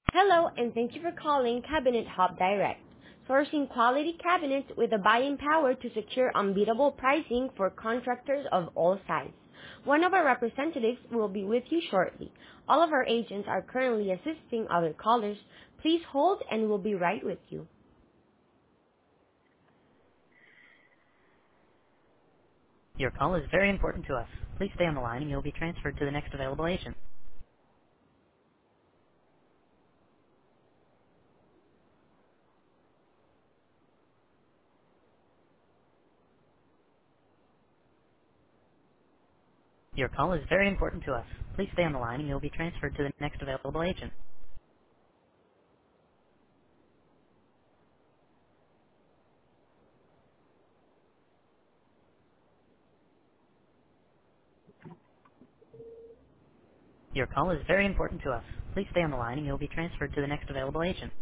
Hello, and thank you for calling Cabinet Hub Direct, sourcing quality cabinets with the buying power to secure unbeatable pricing for contractors of all sizes. One of our representatives will be with you shortly. All of our agents are currently assisting other callers. Please hold and we'll be right with you. Your call is very important to us. Please stay on the line and you'll be transferred to the next available agent. Your call is very important to us. Please stay on the line and you'll be transferred to the next available agent. Your call is very important to us. Please stay on the line and you'll be transferred to the next available agent.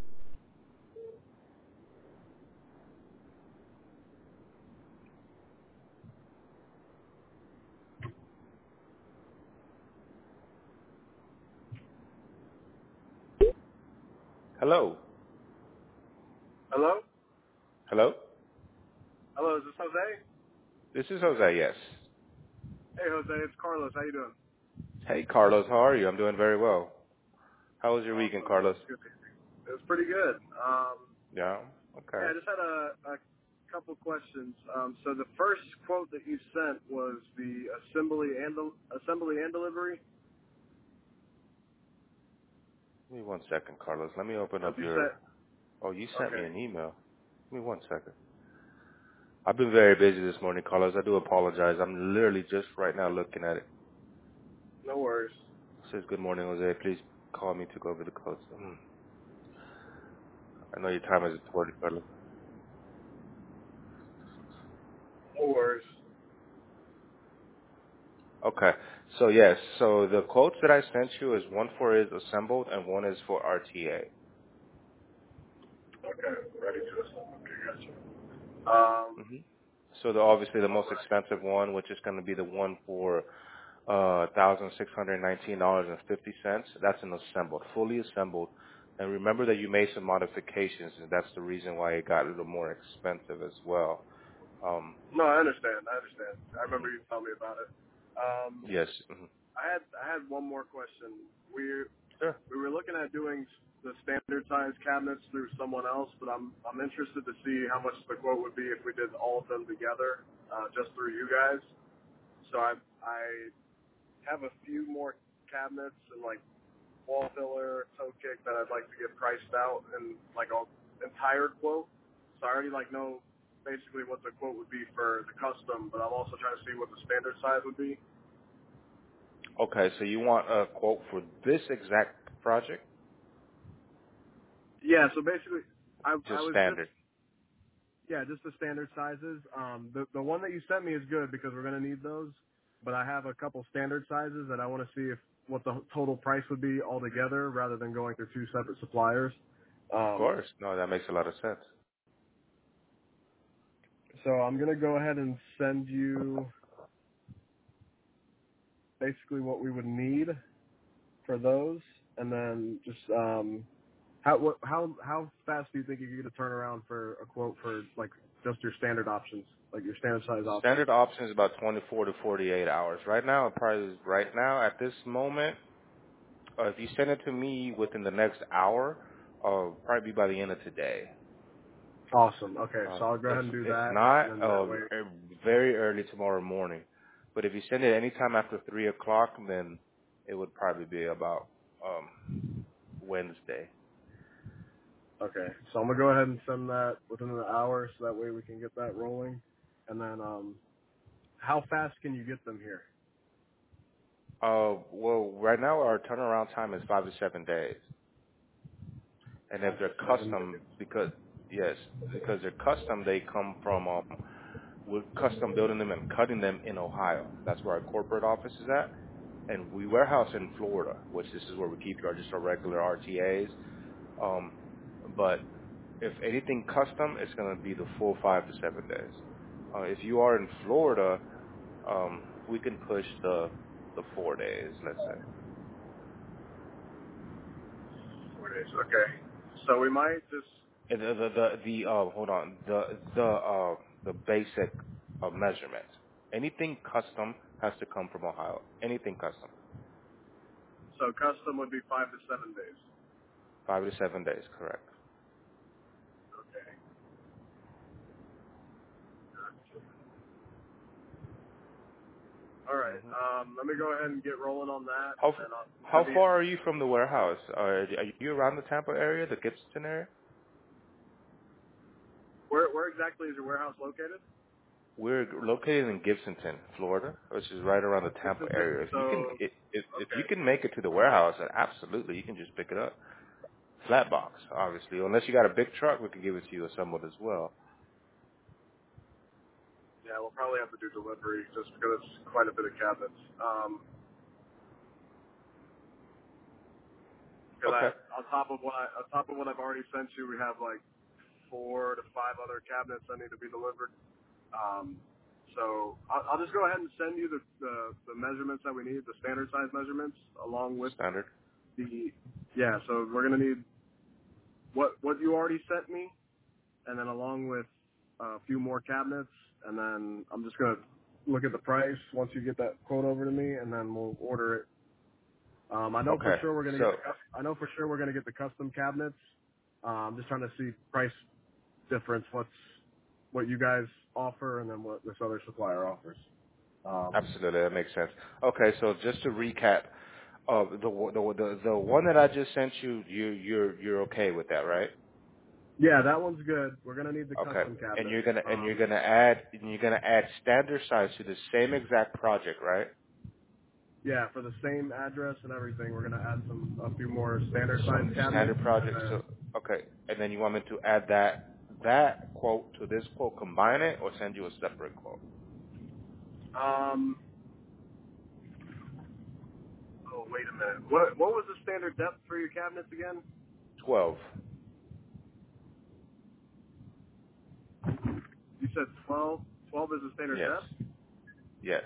Hello. Hello? Hello? Hello, is this Jose? This is Jose, yes. Hey, Jose, it's Carlos. How you doing? Hey, Carlos, how are you? I'm doing very well. How was your weekend, Awesome. Carlos? It's good. It was pretty good. Yeah? Yeah, Okay. I just had a couple questions. So the first quote that you sent was the assembly and delivery. Give me 1 second, Carlos. Let me open up You your... said, Oh, you sent me okay, an email. Give me 1 second. I've been very busy this morning, Carlos. I do apologize. I'm literally just right now looking at it. no worries. It says, good morning, Jose. Please call me to go over the codes. I know your time is important, Carlos. No worries. Okay. So yes, so the quotes that I sent you is one for is assembled and one is for RTA. Okay, ready to assemble. Okay, gotcha. hmm So obviously the All most right. expensive one, which is going to be the one for $1,619.50. That's an assembled, fully assembled. And remember that you made some modifications, and that's the reason why it got a little more expensive as well. No, I understand. I Mhm. remember you telling me about it. Yes. hmm I had one more question. Sure. We were looking at doing the standard size cabinets through someone else, but I'm interested to see how much the quote would be if we did all of them together, just through you guys. So I have a few more cabinets and like wall filler, toe kick that I'd like to get priced out and like an entire quote. So I already like know basically what the quote would be for the custom, but I'm also trying to see what the standard size would be. Okay, so you want a quote for this exact project? Yeah. So basically, I Just was just standard. Yeah, just the standard sizes. The one that you sent me is good because we're gonna need those. But I have a couple standard sizes that I want to see if what the total price would be altogether, rather than going through two separate suppliers. Of Um, course. No, that makes a lot of sense. so I'm gonna go ahead and send you basically what we would need for those, and then just how fast do you think you could get a turnaround for a quote for like just your standard options, like your standard size options? Standard option is about 24 to 48 hours. Right now, right now at this moment, if you send it to me within the next hour, probably by the end of today. Awesome. Okay, so I'll go If ahead and do if that, and not, then that way. very early tomorrow morning. But if you send it anytime after 3 o'clock, then it would probably be about Wednesday. Okay, so I'm gonna go ahead and send that within an hour, so that way we can get that rolling. And then, how fast can you get them here? Well, right now our turnaround time is 5 to 7 days. And if 5 to they're 7 custom, days. because yes, because they're custom, they come from we're custom building them and cutting them in Ohio. That's where our corporate office is at, and we warehouse in Florida, which this is where we keep just our regular RTAs. Um, but if anything custom, it's going to be the full 5 to 7 days. If you are in Florida, we can push the 4 days, let's say. 4 days. Okay. So we might just. Hold on, the basic measurements. Anything custom has to come from Ohio. Anything custom. So custom would be 5 to 7 days. 5 to 7 days, correct. Okay. All right. hmm Let me go ahead and get rolling on that, How and then I'll how send you. far are you from the warehouse? Are you around the Tampa area, the Gibson area? Where exactly is your warehouse located? We're located in Gibsonton, Florida, which is right around the Tampa Gibsonton. area. If you can, So if you okay. can make it to the warehouse, then absolutely, you can just pick it up. Flat box, obviously. Unless you got a big truck, we can give it to you assembled as well. Yeah, we'll probably have to do delivery just because it's quite a bit of cabinets. Because Okay. on top of what I've already sent you, we have like 4 to 5 other cabinets that need to be delivered. So I'll just go ahead and send you the measurements that we need, the standard size measurements, along with Standard. the yeah. So we're gonna need what you already sent me, and then along with a few more cabinets, and then I'm just gonna look at the price once you get that quote over to me, and then we'll order it. I know for Okay. sure we're gonna get So I know for sure we're gonna get the custom cabinets. I'm just trying to see price difference. What you guys offer, and then what this other supplier offers. absolutely, that makes sense. Okay. So just to recap, the one that I just sent you, you're okay with that, right? Yeah, that one's good. We're gonna need the Okay. custom And cabinets. you're gonna add standard size to the same exact project, right? Yeah, for the same address and everything, we're gonna add a few more standard size Some cabinets, standard and projects. then So okay. And then you want me to add that quote to this quote, combine it, or send you a separate quote? um. Oh, wait a minute. What was the standard depth for your cabinets again? 12. You said 12. 12 is the standard Yes. depth, Yes.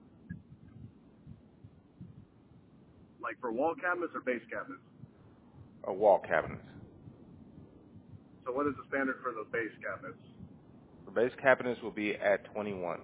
like for wall cabinets or base cabinets. A wall cabinet. So what is the standard for the base cabinets? The base cabinets will be at 21.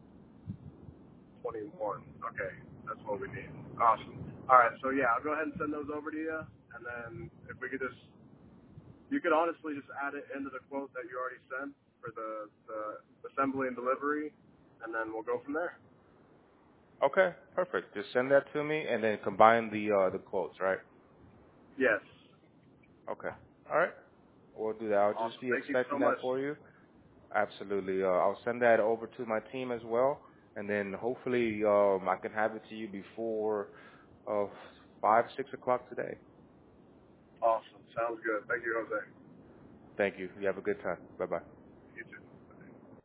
21. Okay, that's what we need. Awesome. All right, so yeah, I'll go ahead and send those over to you, and then if we could just, you could honestly just add it into the quote that you already sent for the assembly and delivery, and then we'll go from there. Okay, perfect. Just send that to me and then combine the quotes, right? Yes. Okay. All right. We'll do that. I'll just Awesome. be Thank you so expecting that much. for you. Absolutely. I'll send that over to my team as well, and then hopefully I can have it to you before 5, 6 o'clock today. Awesome. Sounds good. Thank you, Jose. Thank you. You have a good time. Bye bye.